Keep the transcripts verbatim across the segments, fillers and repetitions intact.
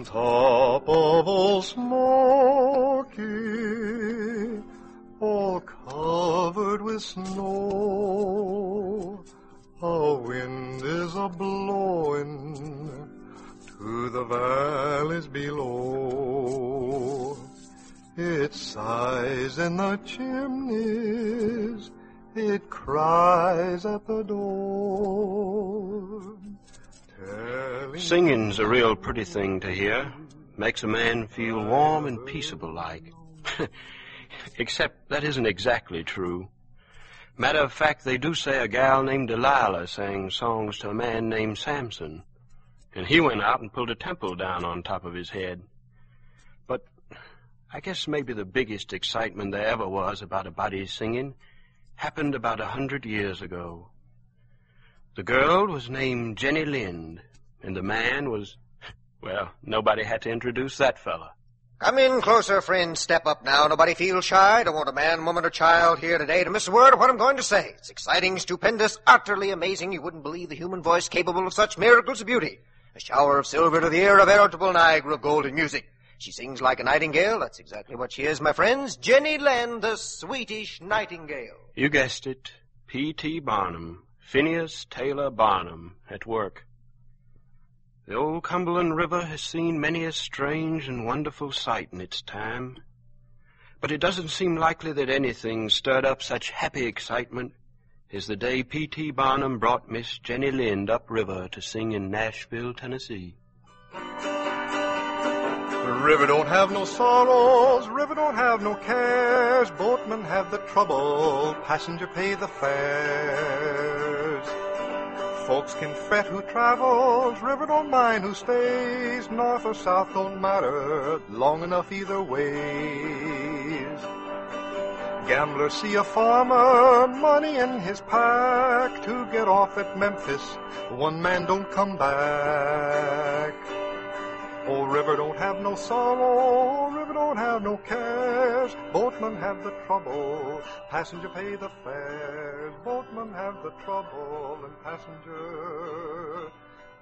top of Old Smoky, all covered with snow, a wind is a-blowing to the valleys below. It sighs in the chimneys, it cries at the door. Singing's a real pretty thing to hear. Makes a man feel warm and peaceable like. Except that isn't exactly true. Matter of fact, they do say a gal named Delilah sang songs to a man named Samson. And he went out and pulled a temple down on top of his head. But I guess maybe the biggest excitement there ever was about a body singing happened about a hundred years ago. The girl was named Jenny Lind, and the man was, well, nobody had to introduce that fella. Come in closer, friends. Step up now. Nobody feel shy. Don't want a man, woman, or child here today to miss a word of what I'm going to say. It's exciting, stupendous, utterly amazing. You wouldn't believe the human voice capable of such miracles of beauty. A shower of silver to the ear, a veritable Niagara of golden music. She sings like a nightingale. That's exactly what she is, my friends. Jenny Lind, the Swedish nightingale. You guessed it. P T Barnum. Phineas Taylor Barnum at work. The old Cumberland River has seen many a strange and wonderful sight in its time. But it doesn't seem likely that anything stirred up such happy excitement as the day P T Barnum brought Miss Jenny Lind upriver to sing in Nashville, Tennessee. The river don't have no sorrows, river don't have no cares, boatmen have the trouble, passenger pay the fares. Folks can fret who travels, river don't mind who stays, north or south don't matter, long enough either ways. Gamblers see a farmer, money in his pack, to get off at Memphis, one man don't come back. Oh, river don't have no sorrow, river don't have no cares, boatmen have the trouble, passenger pay the fares, boatmen have the trouble, and passenger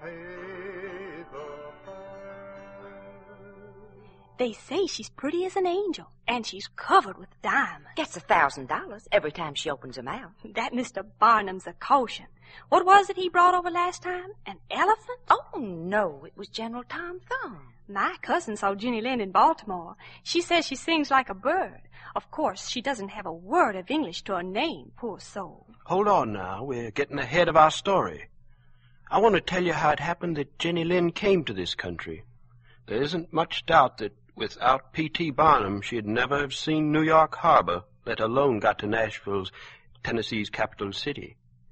pay the fares. They say she's pretty as an angel, and she's covered with diamonds. Gets a thousand dollars every time she opens her mouth. That Mister Barnum's a caution. What was it he brought over last time? An elephant? Oh, no, it was General Tom Thumb. My cousin saw Jenny Lind in Baltimore. She says she sings like a bird. Of course, she doesn't have a word of English to her name, poor soul. Hold on now. We're getting ahead of our story. I want to tell you how it happened that Jenny Lind came to this country. There isn't much doubt that without P T Barnum, she'd never have seen New York Harbor, let alone got to Nashville's, Tennessee's capital city.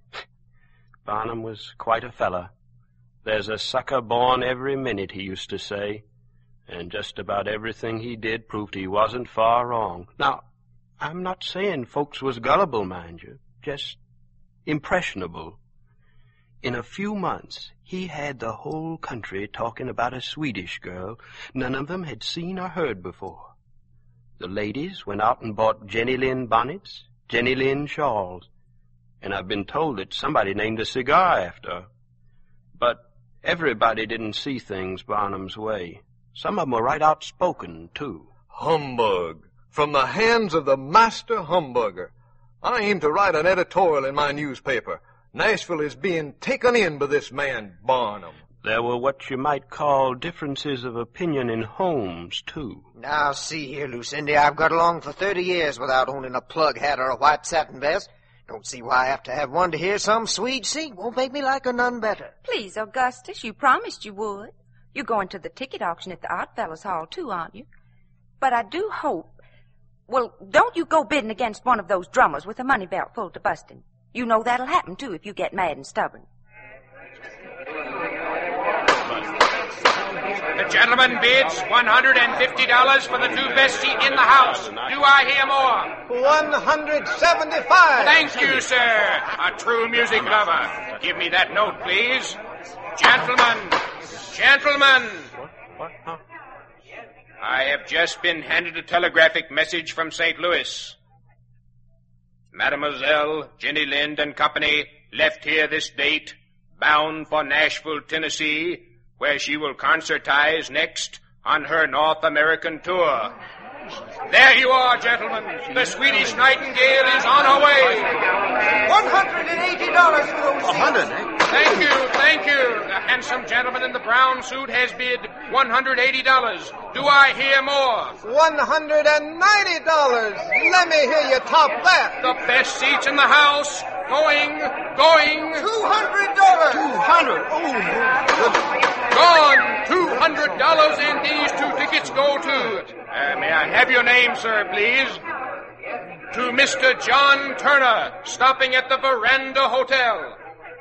Barnum was quite a fella. There's a sucker born every minute, he used to say, and just about everything he did proved he wasn't far wrong. Now, I'm not saying folks was gullible, mind you, just impressionable. In a few months, he had the whole country talking about a Swedish girl none of them had seen or heard before. The ladies went out and bought Jenny Lind bonnets, Jenny Lind shawls, and I've been told that somebody named a cigar after her. But everybody didn't see things Barnum's way. Some of them were right outspoken, too. Humbug. From the hands of the master humbugger. I aim to write an editorial in my newspaper. Nashville is being taken in by this man, Barnum. There were what you might call differences of opinion in homes, too. Now, see here, Lucindy, I've got along for thirty years without owning a plug hat or a white satin vest. Don't see why I have to have one to hear some Swede sing. Won't make me like her none better. Please, Augustus, you promised you would. You're going to the ticket auction at the Art Fellows Hall, too, aren't you? But I do hope... Well, don't you go bidding against one of those drummers with a money belt full to busting. You know that'll happen, too, if you get mad and stubborn. The gentleman bids one hundred fifty dollars for the two best seat in the house. Do I hear more? one hundred seventy-five. Thank you, sir. A true music lover. Give me that note, please. Gentlemen, gentlemen. What? Huh? I have just been handed a telegraphic message from Saint Louis. Mademoiselle Jenny Lind and Company left here this date, bound for Nashville, Tennessee, where she will concertize next on her North American tour. There you are, gentlemen. The Swedish Nightingale is on her way. one hundred eighty dollars for those seats. A hundred, eh? Thank you, thank you. The handsome gentleman in the brown suit has bid one hundred eighty dollars. Do I hear more? one hundred ninety dollars. Let me hear you top that. The best seats in the house. Going, going. two hundred dollars. Two hundred. Oh, Gone. two hundred dollars and these two tickets go to... Uh, may I have your name, sir, please? To Mister John Turner, stopping at the Veranda Hotel.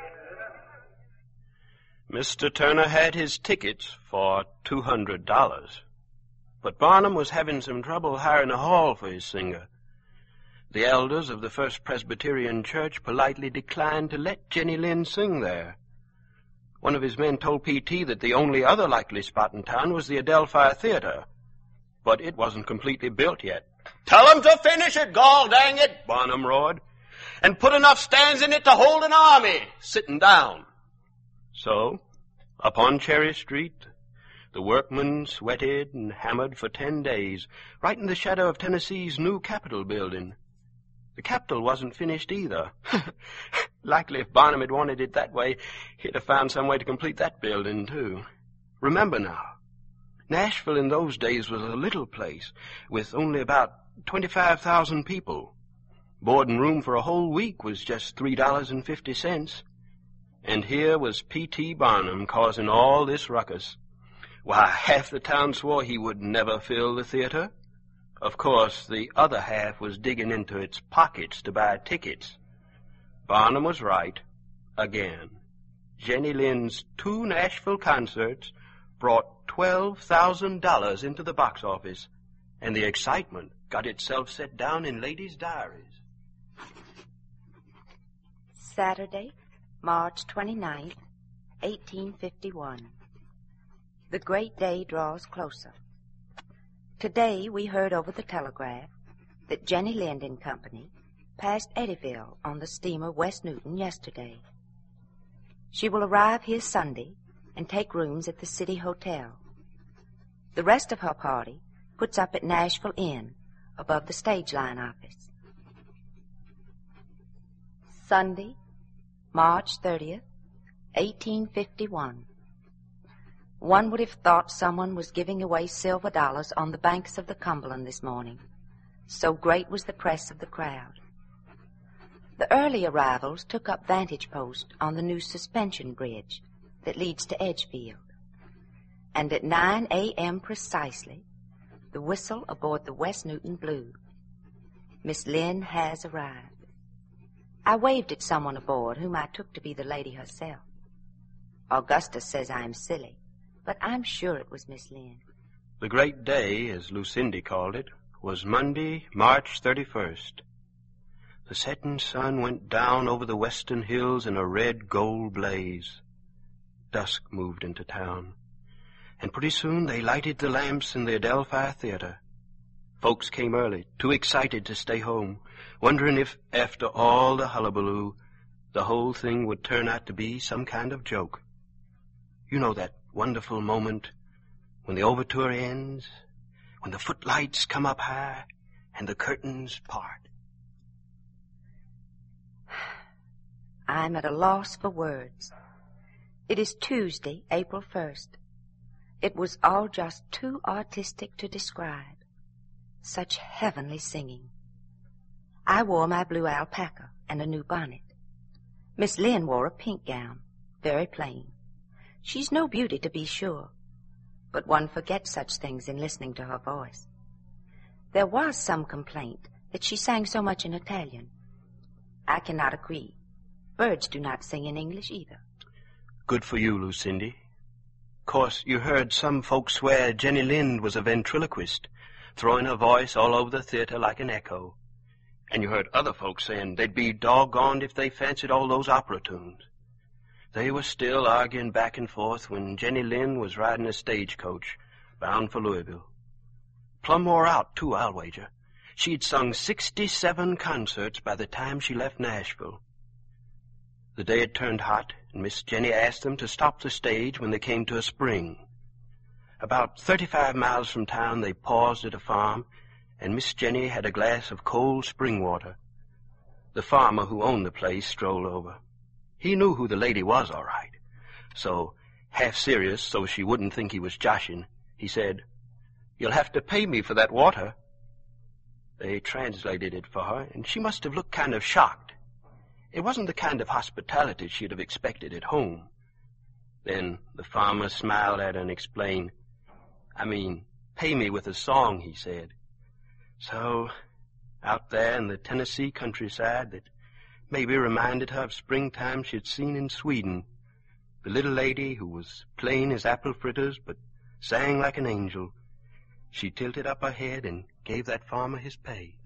Mister Turner had his tickets for two hundred dollars. But Barnum was having some trouble hiring a hall for his singer. The elders of the First Presbyterian Church politely declined to let Jenny Lind sing there. One of his men told P T that the only other likely spot in town was the Adelphi Theater, but it wasn't completely built yet. Tell them to finish it, gall dang it, Barnum roared. and put enough stands in it to hold an army sitting down. So, up on Cherry Street, the workmen sweated and hammered for ten days, right in the shadow of Tennessee's new Capitol building. The Capitol wasn't finished either. Likely if Barnum had wanted it that way, he'd have found some way to complete that building, too. Remember now, Nashville in those days was a little place with only about twenty-five thousand people. Board and room for a whole week was just three dollars and fifty cents. And here was P T Barnum causing all this ruckus. Why, half the town swore he would never fill the theater. Of course, the other half was digging into its pockets to buy tickets. Barnum was right, again. Jenny Lind's two Nashville concerts brought twelve thousand dollars into the box office, and the excitement got itself set down in ladies' diaries. Saturday, March twenty-ninth, eighteen fifty-one. The great day draws closer. Today we heard over the telegraph that Jenny Lind and Company passed Eddyville on the steamer West Newton yesterday. She will arrive here Sunday and take rooms at the City Hotel. The rest of her party puts up at Nashville Inn above the stage line office. Sunday, March thirtieth, eighteen fifty-one. One would have thought someone was giving away silver dollars on the banks of the Cumberland this morning. So great was the press of the crowd. The early arrivals took up vantage post on the new suspension bridge that leads to Edgefield. And at nine a.m. precisely, the whistle aboard the West Newton blew. Miss Lind has arrived. I waved at someone aboard whom I took to be the lady herself. Augustus says I'm silly, but I'm sure it was Miss Lind. The great day, as Lucindy called it, was Monday, March thirty-first. The setting sun went down over the western hills in a red-gold blaze. Dusk moved into town, and pretty soon they lighted the lamps in the Adelphi Theater. Folks came early, too excited to stay home, wondering if, after all the hullabaloo, the whole thing would turn out to be some kind of joke. You know that wonderful moment when the overture ends, when the footlights come up high and the curtains part. I'm at a loss for words. It is Tuesday, April first. It was all just too artistic to describe. Such heavenly singing. I wore my blue alpaca and a new bonnet. Miss Lind wore a pink gown, very plain. She's no beauty, to be sure, but one forgets such things in listening to her voice. There was some complaint that she sang so much in Italian. I cannot agree. Birds do not sing in English either. Good for you, Lucindy. Course, you heard some folks swear Jenny Lind was a ventriloquist, throwing her voice all over the theater like an echo. And you heard other folks saying they'd be doggoned if they fancied all those opera tunes. They were still arguing back and forth when Jenny Lind was riding a stagecoach bound for Louisville. Plumb wore out, too, I'll wager. She'd sung sixty-seven concerts by the time she left Nashville. The day had turned hot, and Miss Jenny asked them to stop the stage when they came to a spring. About thirty-five miles from town, they paused at a farm, and Miss Jenny had a glass of cold spring water. The farmer who owned the place strolled over. He knew who the lady was, all right. So, half serious, so she wouldn't think he was joshing, he said, "You'll have to pay me for that water." They translated it for her, and she must have looked kind of shocked. It wasn't the kind of hospitality she'd have expected at home. Then the farmer smiled at her and explained, "I mean, pay me with a song," he said. So, out there in the Tennessee countryside that maybe reminded her of springtime she'd seen in Sweden, the little lady who was plain as apple fritters but sang like an angel, she tilted up her head and gave that farmer his pay.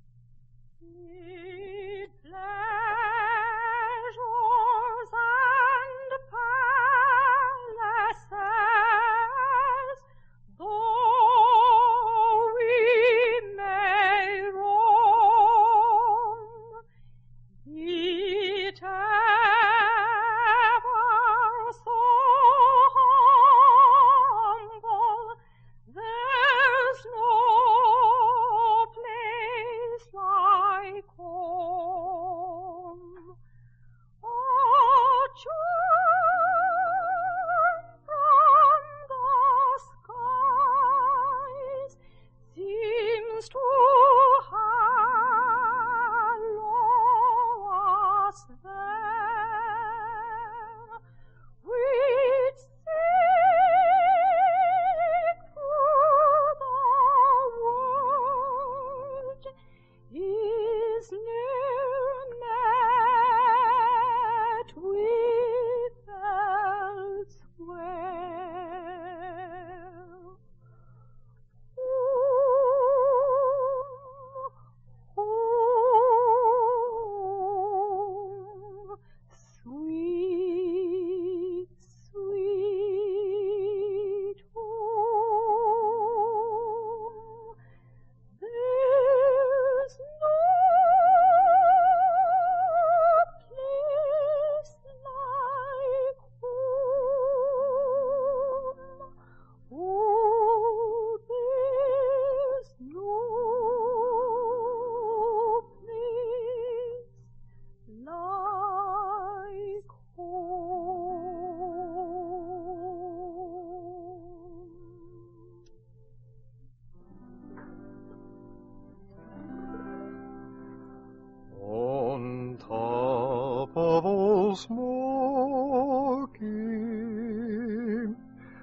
Smoky,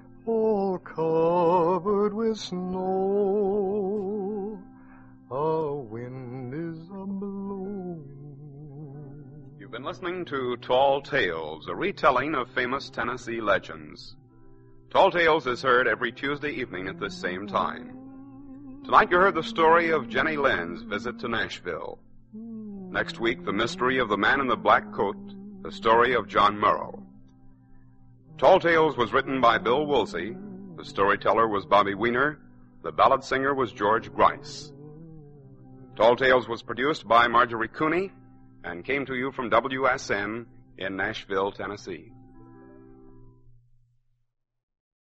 all covered with snow, a wind is a-blowing. You've been listening to Tall Tales, a retelling of famous Tennessee legends. Tall Tales is heard every Tuesday evening at this same time. Tonight you heard the story of Jenny Lind's visit to Nashville. Next week, the mystery of the man in the black coat, the story of John Murrow. Tall Tales was written by Bill Woolsey. The storyteller was Bobby Weiner. The ballad singer was George Grice. Tall Tales was produced by Marjorie Cooney and came to you from W S M in Nashville, Tennessee.